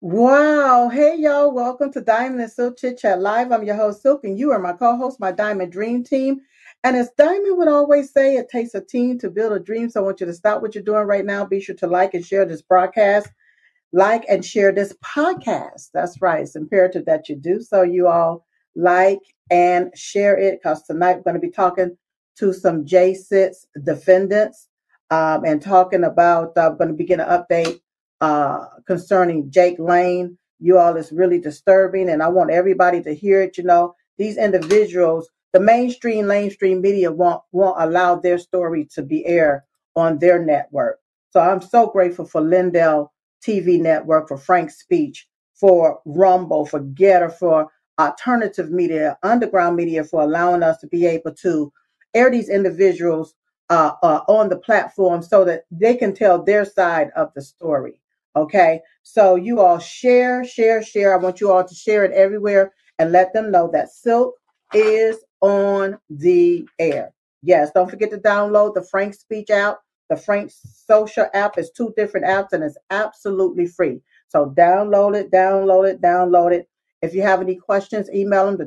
Wow. Hey, y'all. Welcome to Diamond and Silk Chit Chat Live. I'm your host, Silk, and you are my co host, my Diamond Dream Team. And as Diamond would always say, it takes a team to build a dream. So I want you to stop what you're doing right now. Be sure to like and share this broadcast, like and share this podcast. That's right. It's imperative that you do so. You all like and share it because tonight we're going to be talking to some J6 defendants and talking about, going to begin an update concerning Jake Lane. You all is really disturbing, and I want everybody to hear it. You know, these individuals, the mainstream media won't allow their story to be aired on their network. So I'm so grateful for Lindell TV network, for Frank's Speech, for Rumble, for Getter, for alternative media, underground media, for allowing us to be able to air these individuals on the platform so that they can tell their side of the story. Okay, so you all share. I want you all to share it everywhere and let them know that Silk is on the air. Yes, don't forget to download the Frank Speech app. The Frank Social app is two different apps and it's absolutely free. So download it. If you have any questions, email them to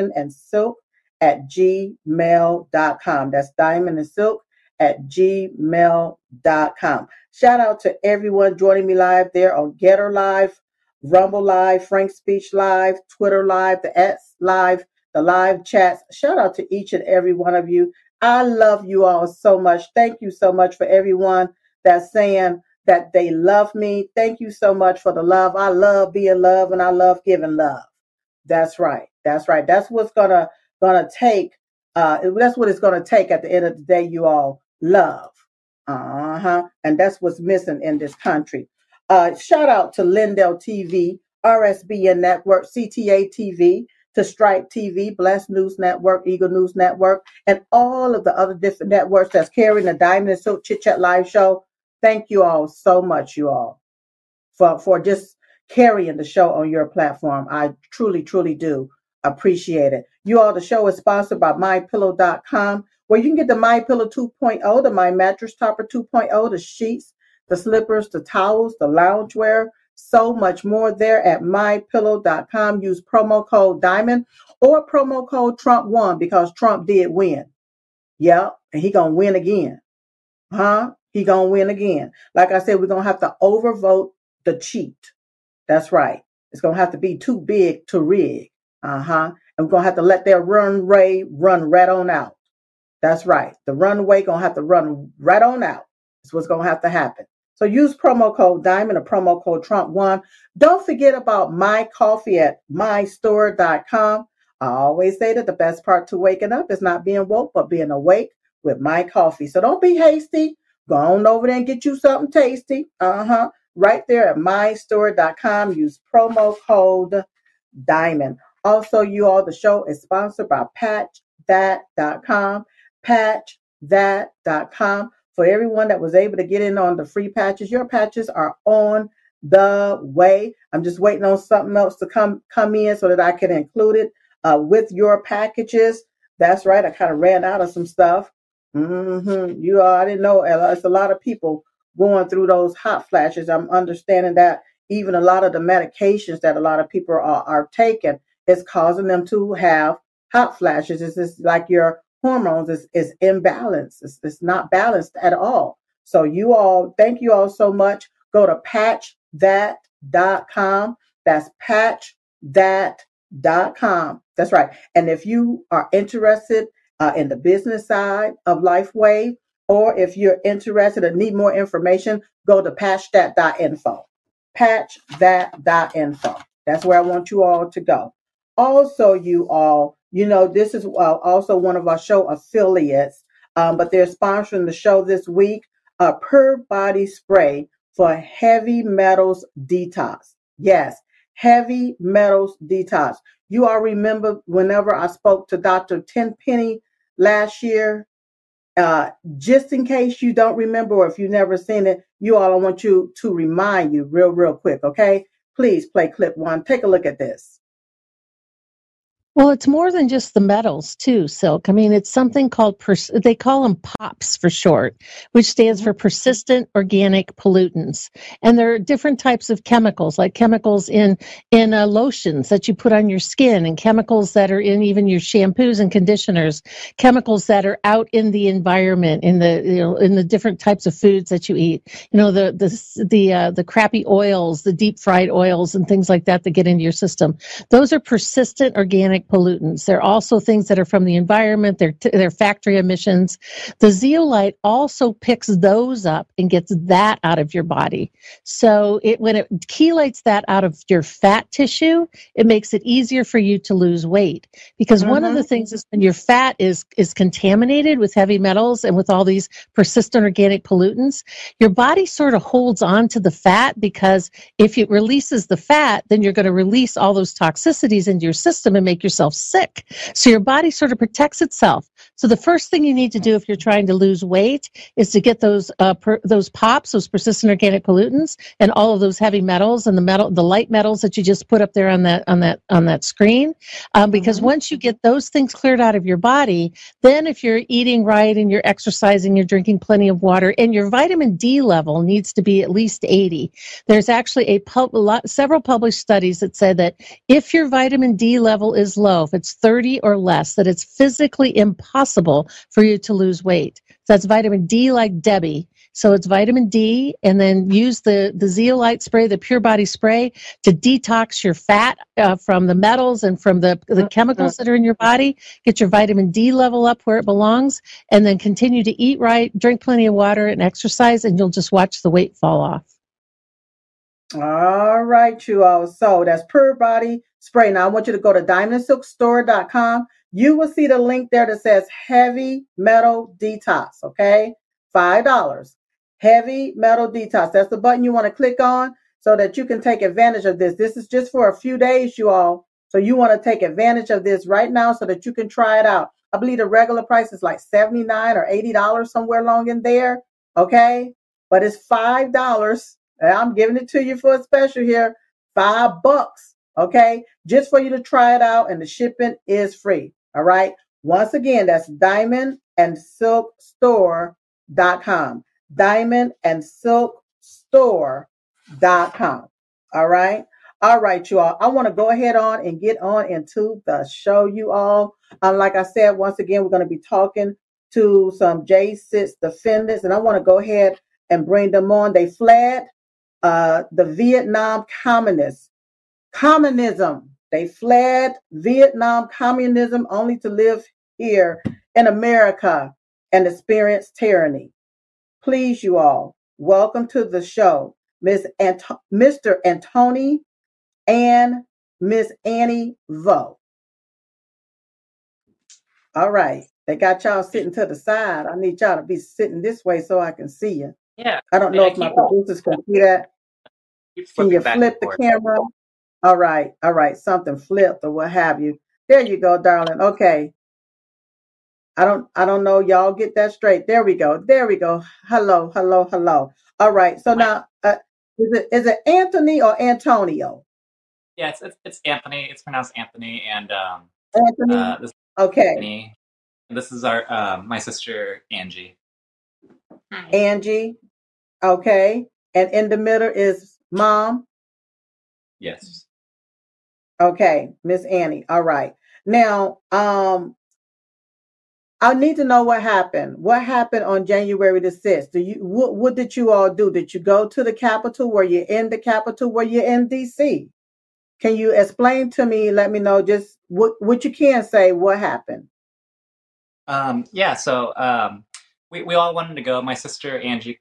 diamondandsilk@gmail.com. That's diamondandsilk@gmail.com. Shout out to everyone joining me live there on Getter Live, Rumble Live, Frank Speech Live, Twitter Live, the X Live, the live chats. Shout out to each and every one of you. I love you all so much. Thank you so much for everyone that's saying that they love me. Thank you so much for the love. I love being loved and I love giving love. That's right. That's right. That's what's gonna take. That's what it's gonna take at the end of the day. You all love. And that's what's missing in this country. Shout out to Lindell TV, RSBN Network, CTA TV, to Stripe TV, Blessed News Network, Eagle News Network, and all of the other different networks that's carrying the Diamond and Silk Chit Chat Live show. Thank you all so much, you all, for just carrying the show on your platform. I truly do appreciate it. You all, the show is sponsored by MyPillow.com, where you can get the MyPillow 2.0, the My Mattress Topper 2.0, the sheets, the slippers, the towels, the loungewear, so much more there at MyPillow.com. Use promo code Diamond or promo code Trump1 because Trump did win. Yeah, and he gonna win again. He gonna win again. Like I said, we're gonna have to overvote the cheat. That's right. It's gonna have to be too big to rig. And we're gonna have to let their runway run right on out. That's right. The runway gonna have to run right on out. That's what's gonna have to happen. So use promo code Diamond or promo code Trump1. Don't forget about my coffee at mystore.com. I always say that the best part to waking up is not being woke, but being awake with my coffee. So don't be hasty. Go on over there and get you something tasty. Right there at mystore.com. Use promo code Diamond. Also, you all, the show is sponsored by patchthat.com. Patchthat.com. For everyone that was able to get in on the free patches, your patches are on the way. I'm just waiting on something else to come in so that I can include it with your packages. That's right. I kind of ran out of some stuff. You all, I didn't know. It's a lot of people going through those hot flashes. I'm understanding that even a lot of the medications that a lot of people are taking is causing them to have hot flashes. It's just like your hormones is imbalanced. It's not balanced at all. So you all, thank you all so much. Go to patchthat.com. That's patchthat.com. That's right. And if you are interested in the business side of LifeWave, or if you're interested and need more information, go to patchthat.info. Patchthat.info. That's where I want you all to go. Also, you all, this is also one of our show affiliates, but they're sponsoring the show this week, Per Body Spray for Heavy Metals Detox. Yes, Heavy Metals Detox. You all remember whenever I spoke to Dr. Tenpenny last year, just in case you don't remember or if you've never seen it, you all, I want you to remind you real quick, okay? Please play clip one. Take a look at this. Well, it's more than just the metals too, Silk. I mean, it's something called, they call them POPs for short, which stands for persistent organic pollutants. And there are different types of chemicals, like chemicals in lotions that you put on your skin, and chemicals that are in even your shampoos and conditioners, chemicals that are out in the environment, in the in the different types of foods that you eat. The crappy oils, the deep fried oils, and things like that get into your system. Those are persistent organic pollutants. They're also things that are from the environment. They're factory emissions. The zeolite also picks those up and gets that out of your body. So when it chelates that out of your fat tissue, it makes it easier for you to lose weight. Because one of the things is when your fat is contaminated with heavy metals and with all these persistent organic pollutants, your body sort of holds on to the fat, because if it releases the fat, then you're going to release all those toxicities into your system and make yourself sick. So your body sort of protects itself. So the first thing you need to do if you're trying to lose weight is to get those POPs, those persistent organic pollutants, and all of those heavy metals and the light metals that you just put up there on that screen. Because once you get those things cleared out of your body, then if you're eating right and you're exercising, you're drinking plenty of water, and your vitamin D level needs to be at least 80. There's actually several published studies that say that if your vitamin D level is low, if it's 30 or less, that it's physically impossible for you to lose weight. So that's vitamin D like Debbie. So it's vitamin D, and then use the zeolite spray, the Pure Body spray, to detox your fat from the metals and from the chemicals that are in your body. Get your vitamin D level up where it belongs, and then continue to eat right, drink plenty of water, and exercise, and you'll just watch the weight fall off. All right, you all. So that's Pure Body Spray. Now I want you to go to diamondsilkstore.com. You will see the link there that says Heavy Metal Detox. Okay, $5. Heavy Metal Detox. That's the button you want to click on so that you can take advantage of this. This is just for a few days, you all. So you want to take advantage of this right now so that you can try it out. I believe the regular price is like $79 or $80, somewhere along in there. Okay, but it's $5. I'm giving it to you for a special here, $5. Okay, just for you to try it out, and the shipping is free. All right. Once again, that's diamondandsilkstore.com. Diamondandsilkstore.com. All right. All right, you all. I want to go ahead on and get on into the show, you all. Like I said, once again, we're going to be talking to some J6 defendants, and I want to go ahead and bring them on. They fled the Vietnam communism. They fled Vietnam communism only to live here in America and experience tyranny. Please, you all, welcome to the show, Mr. Antony and Miss Annie Vo. All right. They got y'all sitting to the side. I need y'all to be sitting this way so I can see you. Yeah. I don't know if my producers can see that. Can you flip the camera? All right. All right. Something flipped or what have you. There you go, darling. Okay. I don't know. Y'all get that straight. There we go. There we go. Hello. Hello. Hello. All right. So now, is it Anthony or Antonio? Yeah, it's Anthony. It's pronounced Anthony, and Anthony. this is Okay. Anthony. And this is our my sister Angie. Hi. Angie. Okay. And in the middle is mom. Yes. Okay, Miss Annie. All right. Now, I need to know what happened. What happened on January the 6th? What did you all do? Did you go to the Capitol? Were you in the Capitol? Were you in DC? Can you explain to me, let me know just what you can say, what happened? Yeah, so we all wanted to go. My sister Angie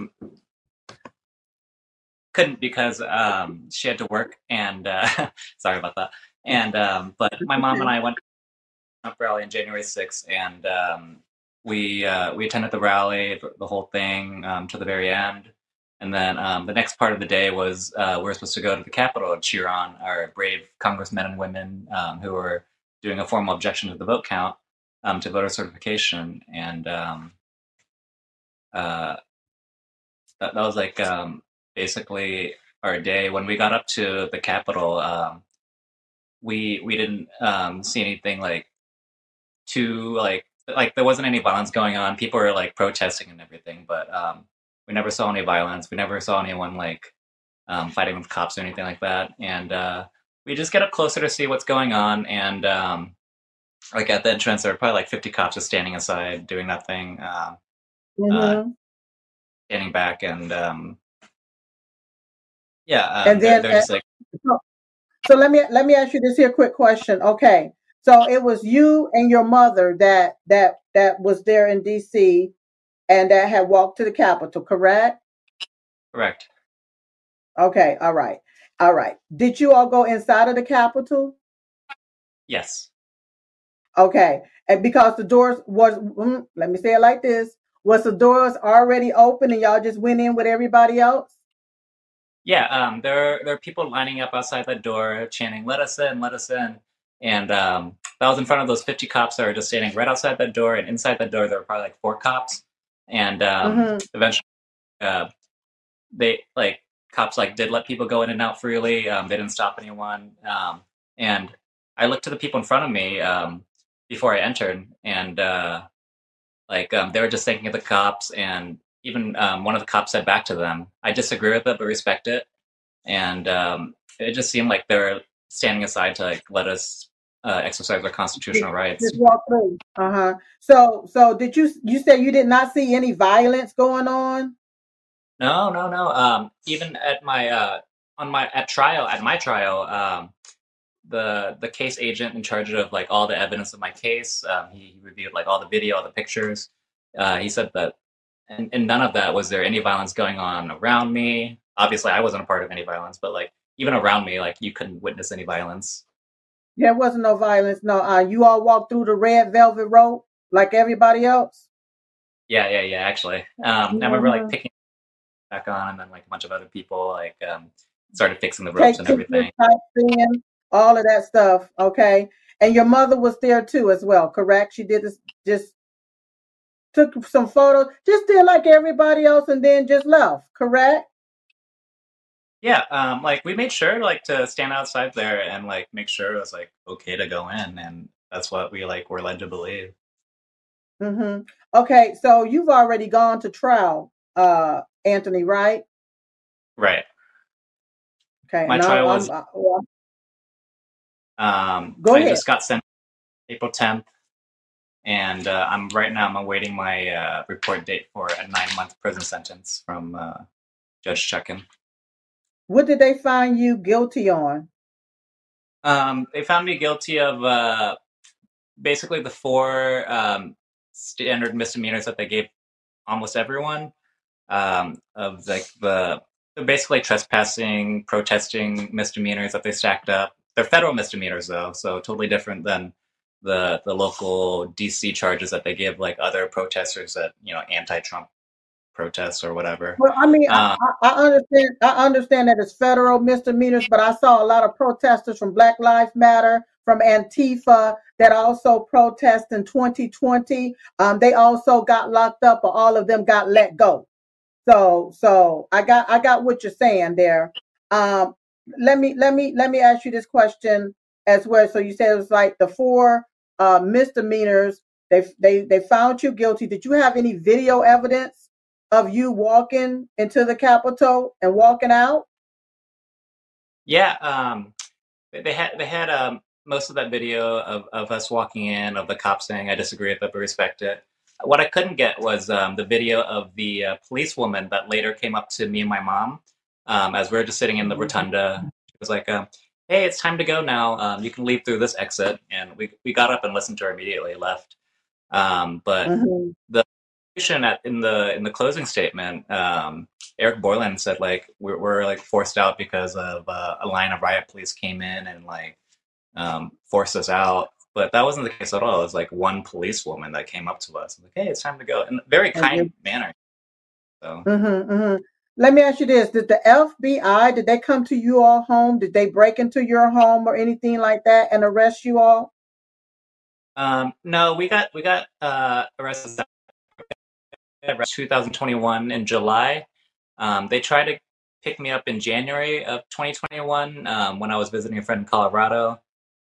couldn't because she had to work, and sorry about that. And but my mom and I went to Trump rally on January 6th, and we attended the rally, the whole thing, to the very end. And then the next part of the day was we were supposed to go to the Capitol and cheer on our brave congressmen and women who were doing a formal objection to the vote count, to voter certification. And that was like basically our day. When we got up to the Capitol, we didn't see anything like too like there wasn't any violence going on. People were like protesting and everything, but we never saw any violence. We never saw anyone like fighting with cops or anything like that. And we just get up closer to see what's going on. And like at the entrance, there were probably like 50 cops just standing aside, doing nothing, Mm-hmm. standing back, and yeah, And then, they're just like, so let me ask you this here quick question. Okay, so it was you and your mother that was there in D.C. and that had walked to the Capitol, correct? correct. Okay, all right, all right. Did you all go inside of the Capitol? Yes. Okay, and because the doors was, let me say it like this: was the doors already open and y'all just went in with everybody else? Yeah, there are people lining up outside the door chanting, "Let us in, let us in." And that was in front of those 50 cops that were just standing right outside the door. And inside the door, there were probably like four cops. And Mm-hmm. eventually, uh, they like cops like did let people go in and out freely. They didn't stop anyone. And I looked to the people in front of me before I entered, and they were just thanking the cops. And even one of the cops said back to them, "I disagree with it, but respect it." And it just seemed like they're standing aside to like let us exercise our constitutional rights. Just walk through. Uh-huh. So did you say you did not see any violence going on? No, no, no. Even at my at my trial, the case agent in charge of like all the evidence of my case, he reviewed like all the video, all the pictures. He said that, and none of that was there any violence going on around me. Obviously, I wasn't a part of any violence, but like even around me, like you couldn't witness any violence. There wasn't no violence. No, you all walked through the red velvet rope like everybody else. Yeah, yeah, yeah. Actually, I remember like Mhm. picking back on, and then like a bunch of other people like started fixing the ropes Take and pictures, everything. type in, all of that stuff. Okay, and your mother was there too as well, correct? She did this, just took some photos, just did like everybody else, and then just left, correct? Yeah, like we made sure like to stand outside there and like make sure it was like okay to go in, and that's what we like were led to believe. Hmm. Okay, so you've already gone to trial, Anthony, right? Right. Okay, My and trial was go I ahead. just got sent April 10th, and I'm awaiting my report date for a 9-month prison sentence from Judge Chuckin. What did they find you guilty on? They found me guilty of basically the four standard misdemeanors that they gave almost everyone. Of like the basically trespassing, protesting misdemeanors that they stacked up. They're federal misdemeanors though, so totally different than the local DC charges that they give like other protesters that anti-Trump protests or whatever. Well, I mean, Um, I understand. I understand that it's federal misdemeanors, but I saw a lot of protesters from Black Lives Matter, from Antifa, that also protest in 2020. They also got locked up, or all of them got let go. So I got what you're saying there. Um, let me ask you this question as well. So you said it was like the four misdemeanors. They found you guilty. Did you have any video evidence of you walking into the Capitol and walking out? yeah, they had most of that video of us walking in, of the cops saying, "I disagree with it, but respect it." What I couldn't get was the video of the policewoman that later came up to me and my mom as we were just sitting in the rotunda. She was like, "Hey, it's time to go now. You can leave through this exit." And we got up and listened to her immediately, left. But Hmm. the in the closing statement, Eric Borland said like we're like forced out because of a line of riot police came in and like forced us out. But that wasn't the case at all. It was like one policewoman that came up to us, like, "Hey, it's time to go," in a very kind manner. So, Hmm. Let me ask you this: did the FBI, did they come to you all home? Did they break into your home or anything like that and arrest you all? no, we got arrested in 2021 in July. They tried to pick me up in January of 2021 when I was visiting a friend in Colorado.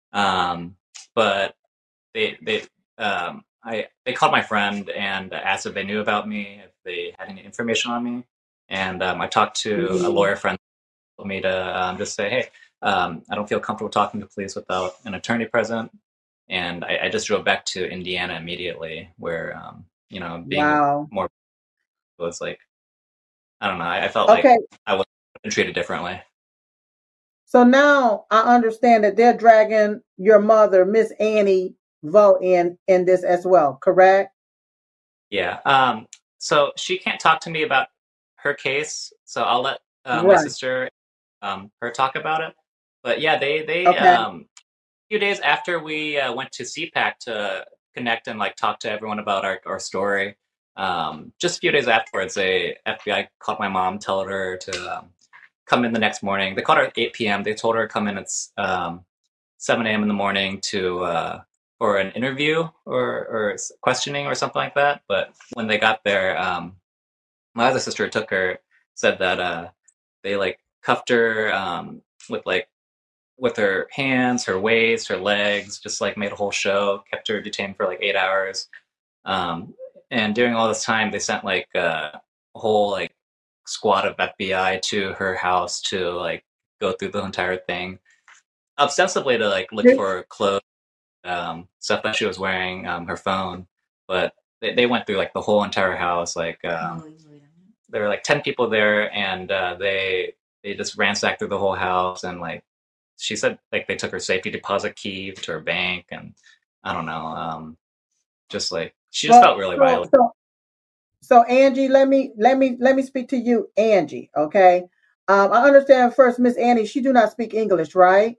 But they called my friend and asked if they knew about me, if they had any information on me, and I talked to a lawyer friend who told me to just say, hey, I don't feel comfortable talking to police without an attorney present, and I just drove back to Indiana immediately, where being Wow. more was like, I don't know, I felt like Okay. I was treated differently. So now I understand that they're dragging your mother, Miss Annie Vo, in this as well, correct? Yeah. So she can't talk to me about her case, so I'll let my Right. sister her talk about it. But yeah, they Okay. a few days after we went to CPAC to connect and like talk to everyone about our story, just a few days afterwards, the FBI called my mom, told her to come in the next morning. They called her at 8 p.m. They told her to come in at 7 a.m. in the morning to for an interview or questioning or something like that. But when they got there, my other sister took her, said that they like cuffed her with her hands, her waist, her legs, just like made a whole show, kept her detained for like 8 hours. And during all this time, they sent like a whole like squad of FBI to her house to like go through the entire thing, ostensibly to like look for clothes, stuff that she was wearing, her phone. But they went through like the whole entire house. Like there were like 10 people there, and they just ransacked through the whole house. And like she said, like they took her safety deposit key to her bank, and I don't know, just like she just felt really violent. So Angie, let me speak to you, Angie. Okay. I understand first, Miss Annie, she do not speak English, right?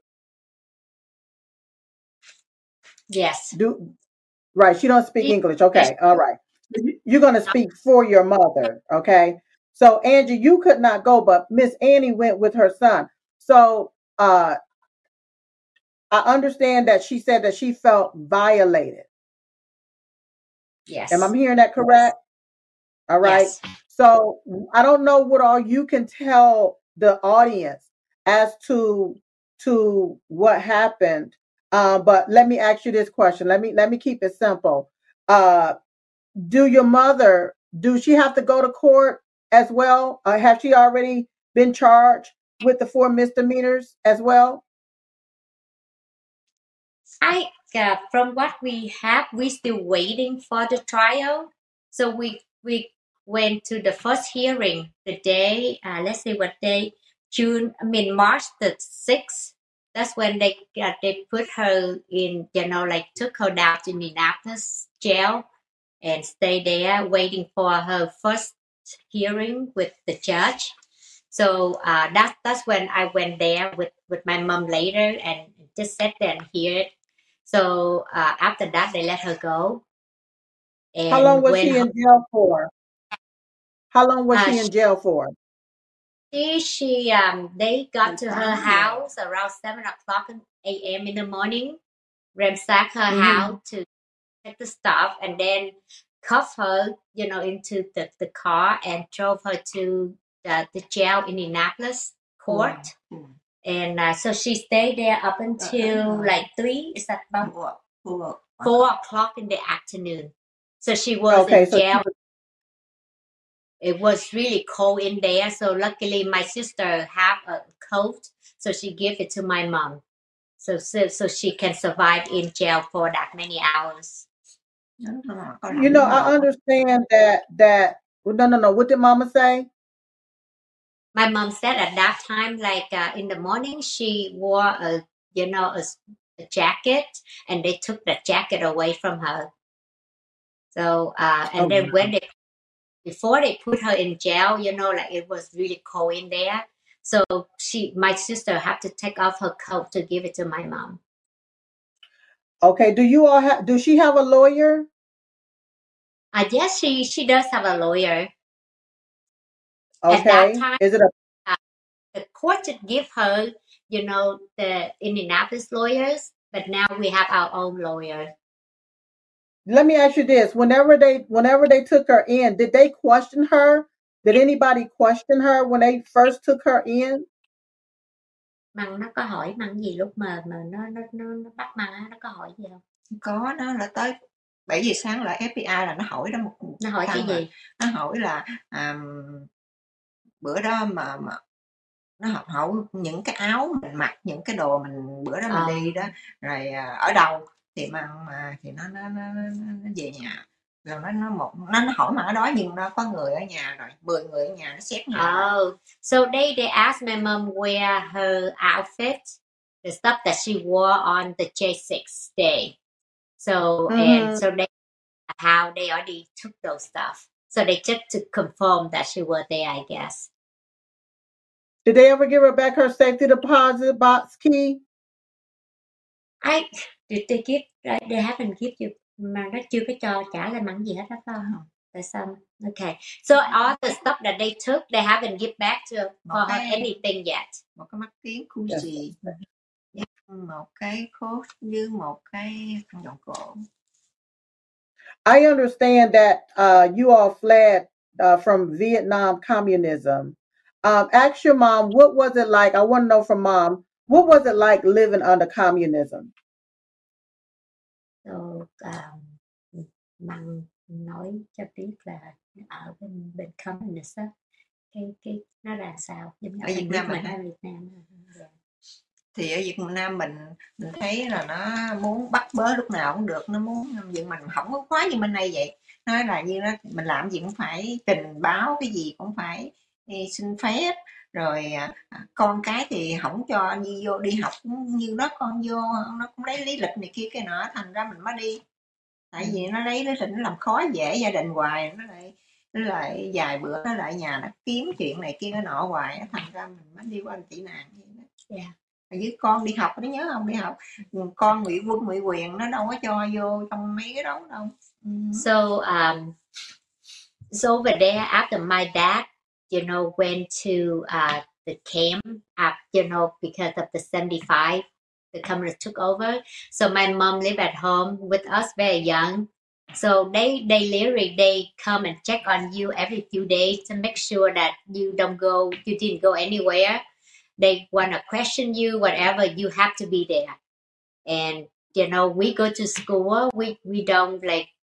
Yes. Right. She don't speak English. Okay. All right. You're going to speak for your mother. Okay. So Angie, you could not go, but Miss Annie went with her son. So I understand that she said that she felt violated. Yes. Am I hearing that correct? All right. Yes. So I don't know what all you can tell the audience as to what happened. But let me ask you this question. Let me keep it simple. Does she have to go to court as well? Has she already been charged with the 4 misdemeanors as well? From what we have, we're still waiting for the trial. So we went to the first hearing the day, let's see what day, March the 6th. That's when they put her in, like took her down to Indianapolis jail and stay there waiting for her first hearing with the judge. So that's when I went there with my mom later and just sat there and hear it. So after that, they let her go. And how long was she in jail for? How long was she in jail for? They got to her house around 7:00 a.m. in the morning, ransacked her house to take the stuff, and then cuffed her, into the car and drove her to the jail in Indianapolis court. And so she stayed there up until like 3. Is that about 4:00 in the afternoon? So she was in jail. It was really cold in there, so luckily my sister had a coat, so she gave it to my mom, so she can survive in jail for that many hours. I understand that. No. What did Mama say? My mom said at that time, like in the morning, she wore a jacket, and they took the jacket away from her. So and then when before they put her in jail, like it was really cold in there. So my sister had to take off her coat to give it to my mom. Okay. Do she have a lawyer? Yes, she does have a lawyer. Okay. At that time, is it the court did give her, the Indianapolis lawyers, but now we have our own lawyer. Let me ask you this: whenever they took her in, did they question her? Did anybody question her when they first took her in? Măng nó có hỏi Măng gì lúc mà nó bắt Măng á, nó có hỏi gì không? Có, nó là tới 7 giờ sáng là FBI là nó hỏi đó một Nó hỏi cái thằng mà gì? nó hỏi là bữa đó mà nó hỏi những cái áo mình mặc, những cái đồ mình bữa đó mình đi đó, rồi ở đâu thì thì nó về nhà, rồi nó hỏi mà ở đó nhưng nó có người ở nhà rồi, 10 người ở nhà, nó xét nhà rồi. So they asked my mom where her outfit, the stuff that she wore on the J6 day. So and so they how they already took those stuff. So they just to confirm that she was there, I guess. Did they ever give her back her safety deposit box key? Did they give? They haven't give you, mà nó chưa có cho trả lại mặn gì hết đó phải không? Tại sao? Okay. So all the stuff that they took, they haven't give back to for her anything yet. Một cái mắt kiếng Gucci, một cái coat với một cái khăn vòng cổ. I understand that you all fled from Vietnam communism. Ask your mom, what was it like? I want to know from mom, what was it like living under communism? So, Măng nói cho biết là ở bên communist á, cái nó là sao? Ở Việt Nam mình, ở Việt Nam. Thì ở Việt Nam mình thấy là nó muốn bắt bớ lúc nào cũng được, nó muốn nhưng mình không có khóa như bên đây vậy. Nói là như đó mình làm gì cũng phải trình báo, cái gì cũng phải xin phép, rồi con cái thì không cho đi vô đi học, như đó con vô nó cũng lấy lý lịch này kia cái nọ, thành ra mình mới đi. Tại vì nó lấy lý lịch nó làm khó dễ gia đình hoài, nó lại vài bữa nó lại nhà nó kiếm chuyện này kia cái nọ hoài, thành ra mình mới đi qua tị nạn vậy đó. Yeah. Với con đi học, nó nhớ không, đi học con ngụy quân ngụy quyền nó đâu có cho vô trong mấy cái đó đâu. So over there, after my dad, went to the camp, because of the 75, the communists took over. So my mom lived at home with us very young. So they literally, they come and check on you every few days to make sure that you didn't go anywhere. They want to question you, whatever, you have to be there. And, we go to school, we don't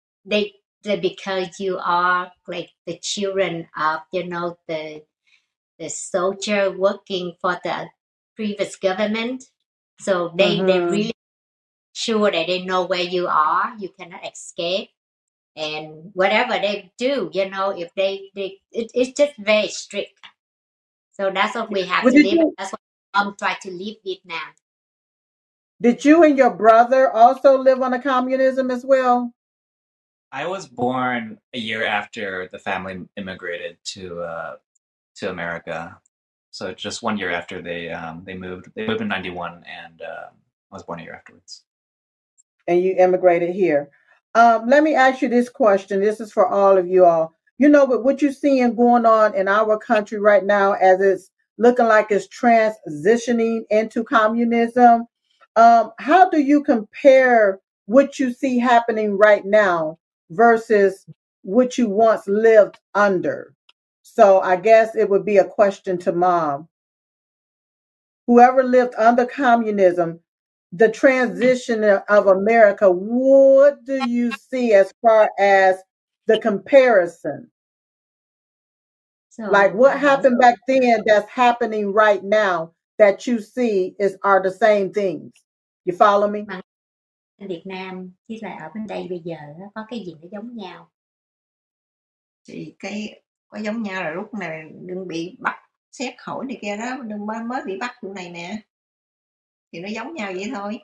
because you are like the children of, the soldier working for the previous government. So they really sure that they know where you are, you cannot escape. And whatever they do, if it's just very strict. So that's what we have to live. That's why mom tried to leave Vietnam. Did you and your brother also live under communism as well? I was born a year after the family immigrated to America, so just 1 year after they moved. They moved in '91, and I was born a year afterwards. And you immigrated here. Let me ask you this question. This is for all of you all. But what you're seeing going on in our country right now, as it's looking like it's transitioning into communism, how do you compare what you see happening right now versus what you once lived under? So I guess it would be a question to mom. Whoever lived under communism, the transition of America, what do you see as far as the comparison? So, like what happened back then that's happening right now that you see are the same things? You follow me? Việt Nam với lại ở bên đây bây giờ có cái gì nó giống nhau? Thì cái có giống nhau là lúc này đừng bị bắt xét hỏi này kia đó, đừng mới bị bắt vụ này nè, thì nó giống nhau vậy thôi.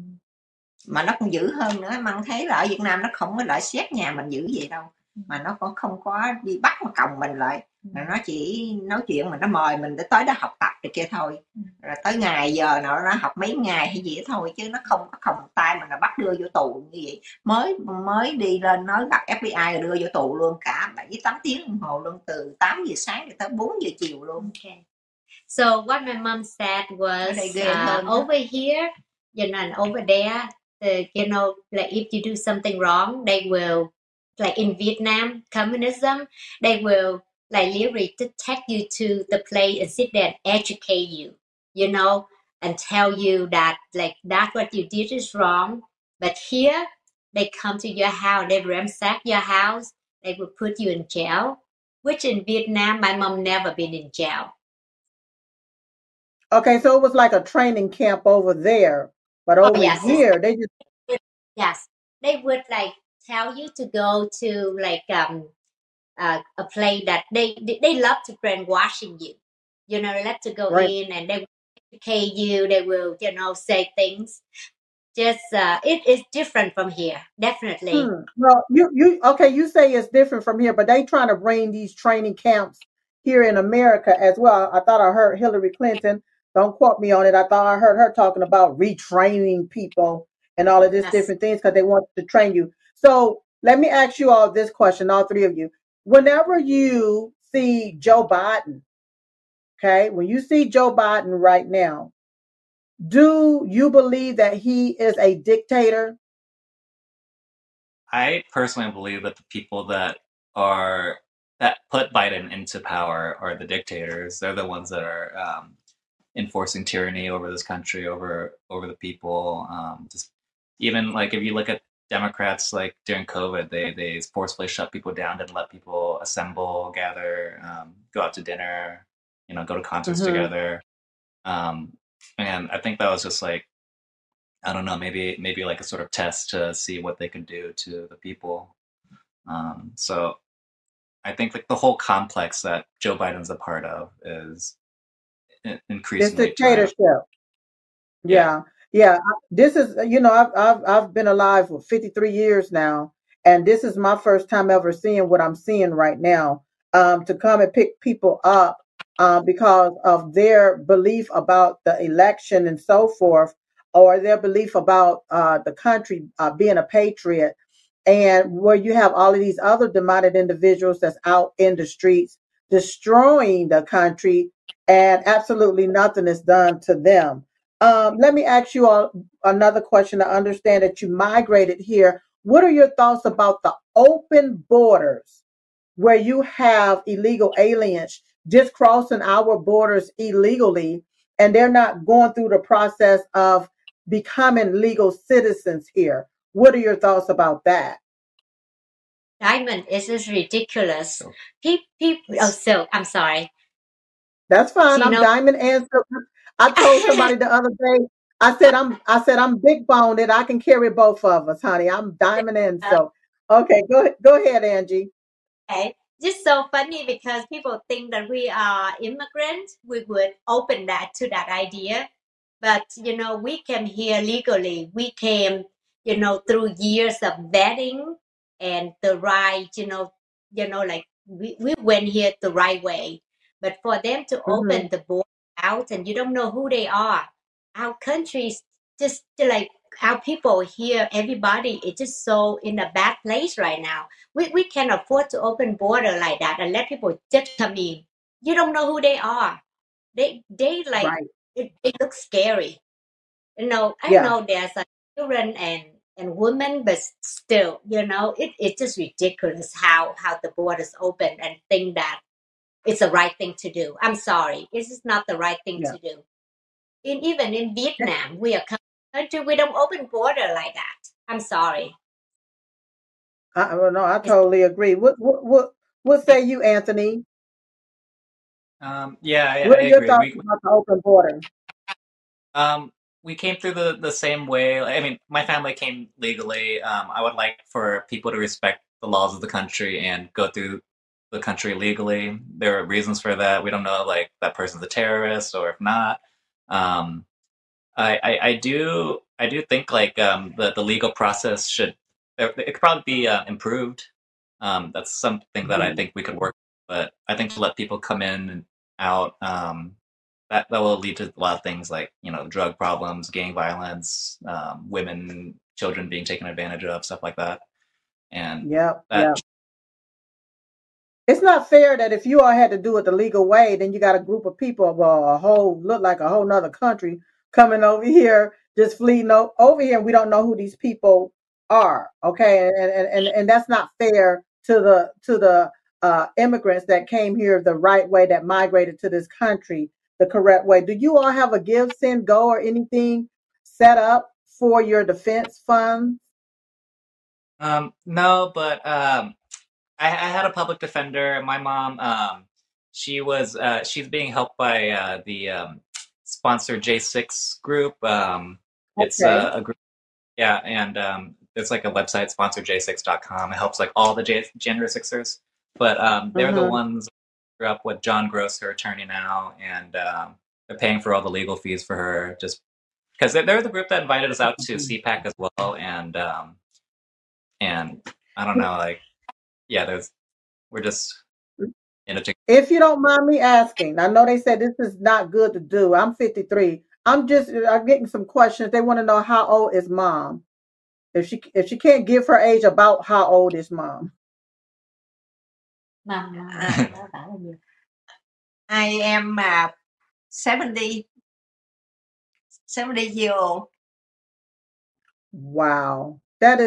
Mà nó còn dữ hơn nữa. Măng thấy là ở Việt Nam nó không có lại xét nhà mình dữ vậy đâu, mà nó còn không có đi bắt mà còng mình lại, mà nó chỉ nói chuyện mà nó mời mình để tới đó học tập được kia thôi, rồi tới ngày giờ nó học mấy ngày hay gì đó thôi, chứ nó không có còng tay mà nó bắt đưa vô tù như vậy. Mới đi lên nói gặp FBI rồi đưa vô tù luôn, cả 7-8 tiếng đồng hồ luôn, từ 8 giờ sáng tới 4 giờ chiều luôn. Okay. So what my mom said was over here, and over there, like if you do something wrong, they will, like in Vietnam communism, they will like literally to take you to the place and sit there and educate you. and tell you that like that what you did is wrong. But here they come to your house, they ransack your house, they will put you in jail. Which in Vietnam, my mom never been in jail. Okay, so it was like a training camp over there, but Oh over yes, here they just yes. They would like tell you to go to like a place that they love to brainwashing you. You know, they love to go right. in and they will educate you. They will, you know, say things. Just it is different from here, definitely. Well, you okay? You say it's different from here, but they trying to bring these training camps here in America as well. I thought I heard Hillary Clinton. Don't quote me on it. I thought I heard her talking about retraining people and all of these Yes. different things because they want to train you. So let me ask you all this question, all three of you. Whenever you see Joe Biden, okay, when you see Joe Biden right now, do you believe that he is a dictator? I personally believe that the people that put Biden into power are the dictators. They're the ones that are enforcing tyranny over this country, over the people. Just even like if you look at Democrats, like during COVID, they forcefully shut people down, didn't let people assemble, gather, go out to dinner, go to concerts Mm-hmm. together. And I think that was just like, I don't know, maybe like a sort of test to see what they could do to the people. So I think like the whole complex that Joe Biden's a part of is This increasingly tyrannical. dictatorship. Yeah. Yeah. This is, I've been alive for 53 years now, and this is my first time ever seeing what I'm seeing right now. To come and pick people up because of their belief about the election and so forth, or their belief about the country being a patriot, and where you have all of these other demanded individuals that's out in the streets destroying the country, and absolutely nothing is done to them. Let me ask you all another question. To understand that you migrated here, what are your thoughts about the open borders where you have illegal aliens just crossing our borders illegally and they're not going through the process of becoming legal citizens here? What are your thoughts about that? Diamond is just ridiculous. So People, oh, so I'm sorry. That's fine. You I'm know, diamond and silver. I told somebody the other day, I said I'm big boned. I can carry both of us, honey. I'm diamond and silver. Okay, go ahead, Angie. okay. Just so funny because people think that we are immigrants. We would open that to that idea. But, you know, we came here legally. We came, you know, through years of vetting and the right, like we went here the right way. But for them to Hmm. open the border out and you don't know who they are, our country's just like our people here, everybody is just so in a bad place right now. We can't afford to open border like that and let people just come in. You don't know who they are. They like Right. it looks scary. I Yeah. know there's a children and women, but still, it's just ridiculous how the borders open and think that it's the right thing to do. I'm sorry, this is not the right thing Yeah. to do. Even in Vietnam, we are country we don't open border like that. I'm sorry. Well, no, I It's, totally agree. What say you, Anthony? yeah, I What are your agree. thoughts about the open border? Um, we came through the same way. I mean, my family came legally. I would like for people to respect the laws of the country and go through the country legally. There are reasons for that. We don't know like that person's a terrorist or if not. Um, I do think like the legal process it could probably be improved. That's something that I Mhm. think we could work. But I think to let people come in and out, that will lead to a lot of things like drug problems, gang violence, women, children being taken advantage of, stuff like that. And Yep. that Yep. It's not fair that if you all had to do it the legal way, then you got a group of people, well, look like a whole nother country coming over here, just fleeing over here, and we don't know who these people are. Okay, and that's not fair to the immigrants that came here the right way, that migrated to this country. the correct way. Do you all have a Give, Send, Go or anything set up for your defense funds? No, but I had a public defender. My mom, she's being helped by the sponsor J6 group. It's Okay. a group, yeah, and it's like a website, sponsorj6.com. It helps like all the January 6ers, but they're the ones who grew up with John Gross, her attorney now, and they're paying for all the legal fees for her, just because they're the group that invited us out to CPAC as well, and I don't know, like, yeah, we're just in a. If you don't mind me asking, I know they said this is not good to do. I'm 53. I'm getting some questions. They want to know, how old is mom? If she can't give her age, about how old is mom? I am 70 years old. Wow.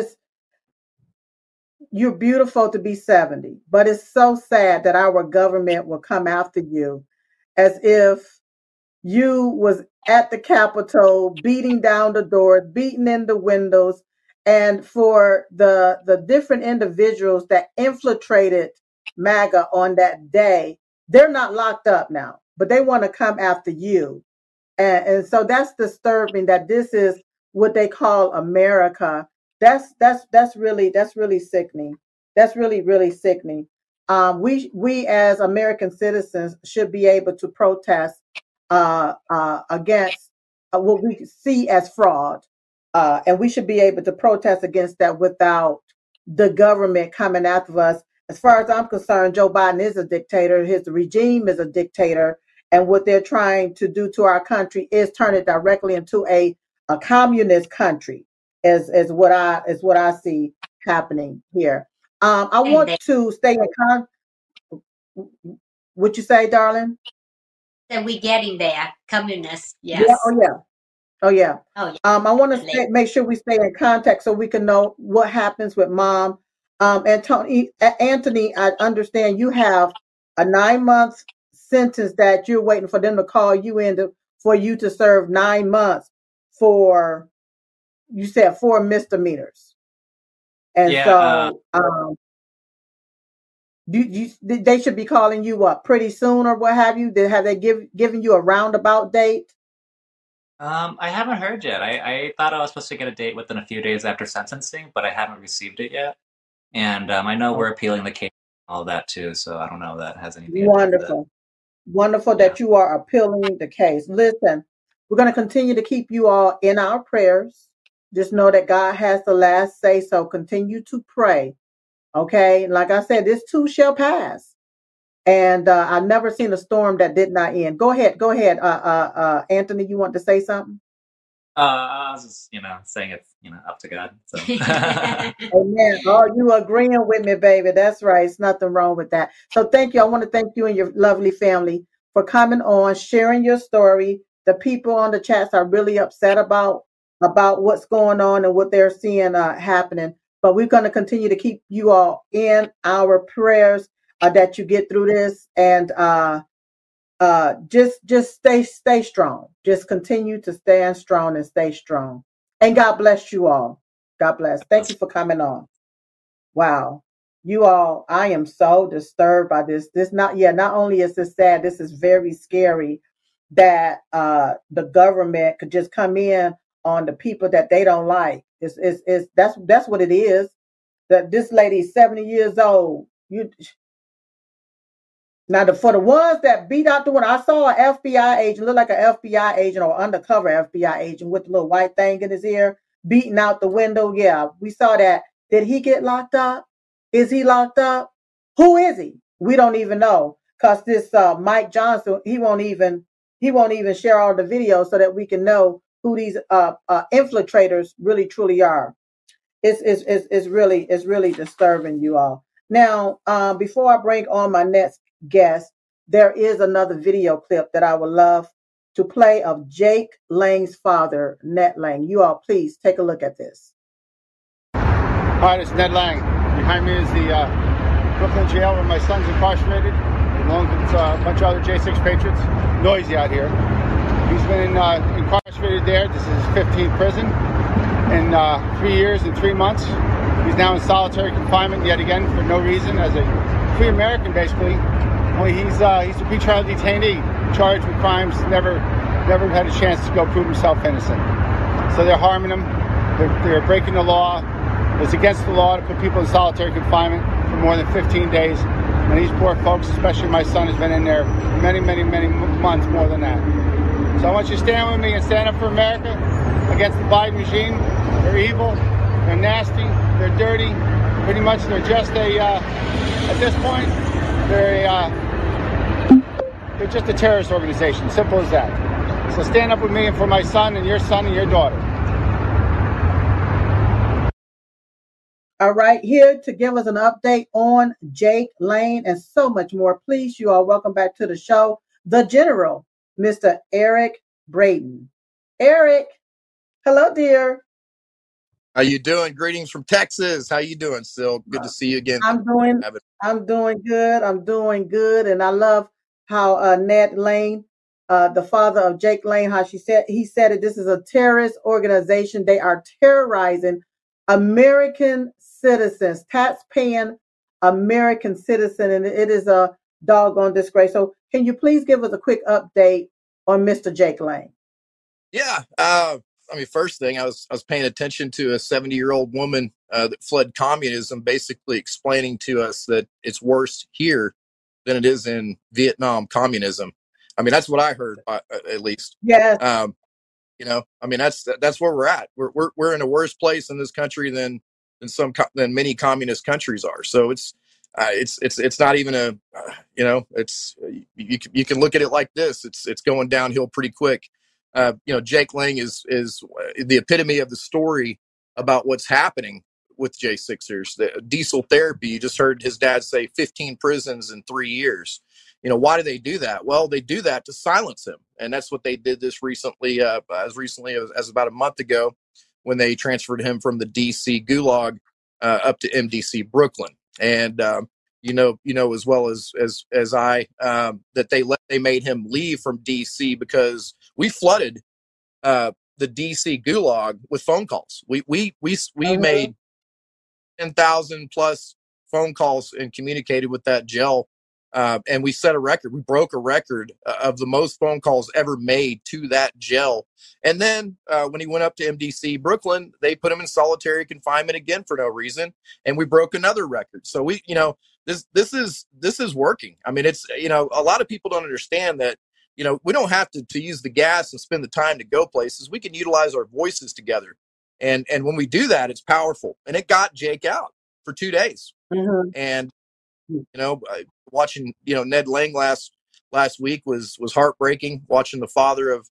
You're beautiful to be 70, but it's so sad that our government will come after you as if you was at the Capitol, beating down the doors, beating in the windows. And for the different individuals that infiltrated MAGA on that day, they're not locked up now, but they want to come after you. And so that's disturbing that this is what they call America. That's really sickening. That's really sickening. We as American citizens should be able to protest against what we see as fraud, and we should be able to protest against that without the government coming after us. As far as I'm concerned, Joe Biden is a dictator. His regime is a dictator, and what they're trying to do to our country is turn it directly into a communist country. Is what I see happening here. I want to stay in contact. What you say, darling? That we're getting there, communists. Yes. Yeah. Oh yeah. I want to make sure we stay in contact so we can know what happens with mom. Anthony, I understand you have a 9-month sentence that you're waiting for them to call you in for you to serve 9 months for, you said, 4 misdemeanors. And they should be calling you up pretty soon or what have you? Have they given you a roundabout date? I haven't heard yet. I thought I was supposed to get a date within a few days after sentencing, but I haven't received it yet. And I know we're appealing the case and all that too, so I don't know if that has anything to do with it. Wonderful that you are appealing the case. Listen, we're going to continue to keep you all in our prayers. Just know that God has the last say, so continue to pray. Okay? Like I said, this too shall pass. And I've never seen a storm that did not end. Go ahead. Anthony, you want to say something? I was just, saying it's, up to God. So. Amen. Oh, you agreeing with me, baby. That's right. It's nothing wrong with that. So thank you. I want to thank you and your lovely family for coming on, sharing your story. The people on the chats are really upset about what's going on and what they're seeing happening. But we're going to continue to keep you all in our prayers that you get through this, and just stay strong. Just continue to stand strong and stay strong. And God bless you all. God bless. Thank you for coming on. Wow. You all, I am so disturbed by this. Not only is this sad, this is very scary that the government could just come in on the people that they don't like. That's what it is. That this lady's 70 years old. Now, for the ones that beat out the one, I saw an FBI agent, look like an FBI agent or undercover FBI agent with the little white thing in his ear, beating out the window. Yeah, we saw that. Did he get locked up? Is he locked up? Who is he? We don't even know, because this Mike Johnson, he won't even share all the videos so that we can know who these infiltrators really truly are. It's really disturbing, you all. Now, before I bring on my next guest, there is another video clip that I would love to play of Jake Lang's father, Ned Lang. You all, please take a look at this. Hi, this is Ned Lang. Behind me is the Brooklyn jail where my son's incarcerated. We'd along with a bunch of other J6 patriots. Noisy out here. He's been incarcerated there. This is his 15th prison in 3 years and 3 months. He's now in solitary confinement yet again for no reason, as a free American basically. Only he's a pretrial detainee charged with crimes, never had a chance to go prove himself innocent. So they're harming him. They're breaking the law. It's against the law to put people in solitary confinement for more than 15 days. And these poor folks, especially my son, has been in there many months more than that. So I want you to stand with me and stand up for America against the Biden regime. They're evil. They're nasty. They're dirty. Pretty much they're just at this point, they're just a terrorist organization. Simple as that. So stand up with me and for my son and your daughter. All right, here to give us an update on Jake Lane and so much more. Please, you are welcome back to the show. The General, Mr. Eric Braeden. Eric, hello, dear. How you doing? Greetings from Texas. How you doing, Sil? Good to see you again. I'm doing good. I'm doing good. And I love how Ned Lane, the father of Jake Lane, how he said it. This is a terrorist organization. They are terrorizing American citizens, tax-paying American citizen, and it is a doggone disgrace. So can you please give us a quick update on Mr. Jake Lane? Yeah. First thing, I was paying attention to a 70-year-old woman that fled communism, basically explaining to us that it's worse here than it is in Vietnam communism. I mean, that's what I heard, at least. Yes. That's where we're at. We're in a worse place in this country than many communist countries are. So it's not even you can look at it like this. It's going downhill pretty quick. Jake Lane is the epitome of the story about what's happening with J6ers. The diesel therapy. You just heard his dad say 15 prisons in 3 years. Why do they do that? Well, they do that to silence him. And that's what they did this recently, as recently as about a month ago, when they transferred him from the DC Gulag up to MDC Brooklyn. And, as well as I, that they made him leave from DC because we flooded the DC Gulag with phone calls. We made 10,000 plus phone calls and communicated with that jail. And we set a record. We broke a record of the most phone calls ever made to that jail. And then when he went up to MDC Brooklyn, they put him in solitary confinement again for no reason. And we broke another record. So this is working. I mean, it's, a lot of people don't understand that, we don't have to use the gas and spend the time to go places. We can utilize our voices together. And when we do that, it's powerful. And it got Jake out for 2 days. Mm-hmm. And, watching, Ned Lang last week was heartbreaking. Watching the father of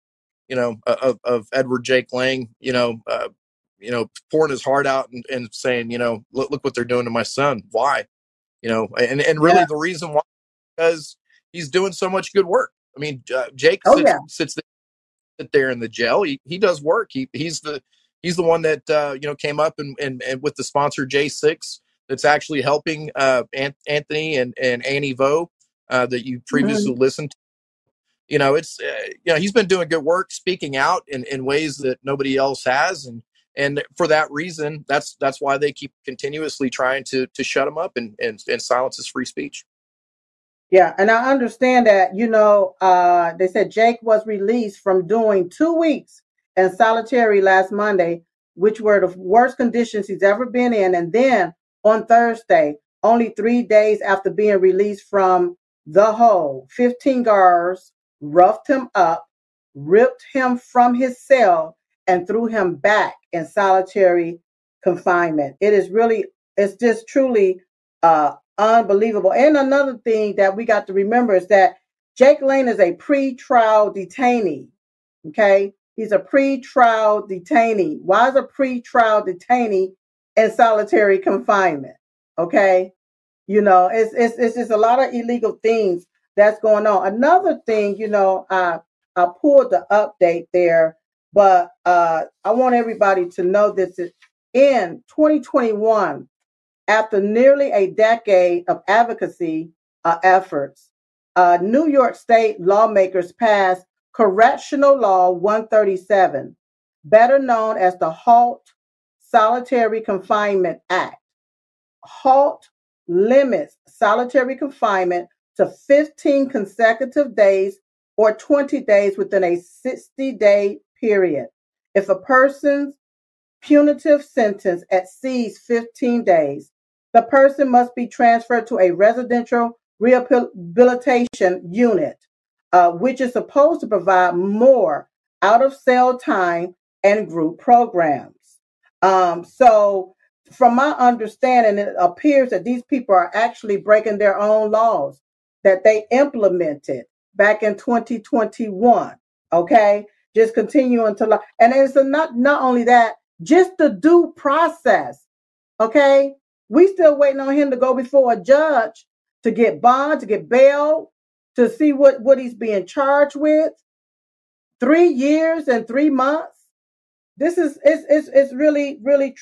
Edward Jake Lang, pouring his heart out and saying, look what they're doing to my son. Why? And really the reason why, because he's doing so much good work. I mean, Jake sits there in the jail. He does work. He's the one that came up and with the sponsor J6 that's actually helping Anthony and Annie Vo that you previously listened to. He's been doing good work, speaking out in ways that nobody else has, and for that reason, that's why they keep continuously trying to shut him up and silence his free speech. Yeah, and I understand that, they said Jake was released from doing 2 weeks in solitary last Monday, which were the worst conditions he's ever been in. And then on Thursday, only 3 days after being released from the hole, 15 guards roughed him up, ripped him from his cell, and threw him back in solitary confinement. It's just truly unbelievable. And another thing that we got to remember is that Jake Lane is a pre-trial detainee. Okay, he's a pre-trial detainee. Why is a pre-trial detainee in solitary confinement? Okay, it's just a lot of illegal things that's going on. Another thing, I pulled the update there, but I want everybody to know this: in 2021. After nearly a decade of advocacy efforts, New York State lawmakers passed Correctional Law 137, better known as the Halt Solitary Confinement Act. HALT limits solitary confinement to 15 consecutive days or 20 days within a 60-day period. If a person's punitive sentence exceeds 15 days, the person must be transferred to a residential rehabilitation unit, which is supposed to provide more out of cell time and group programs. So, from my understanding, it appears that these people are actually breaking their own laws that they implemented back in 2021. Okay, just continuing to, and it's not only that, just the due process. Okay, we still waiting on him to go before a judge to get bond, to get bail, to see what he's being charged with. 3 years and 3 months. This is it's really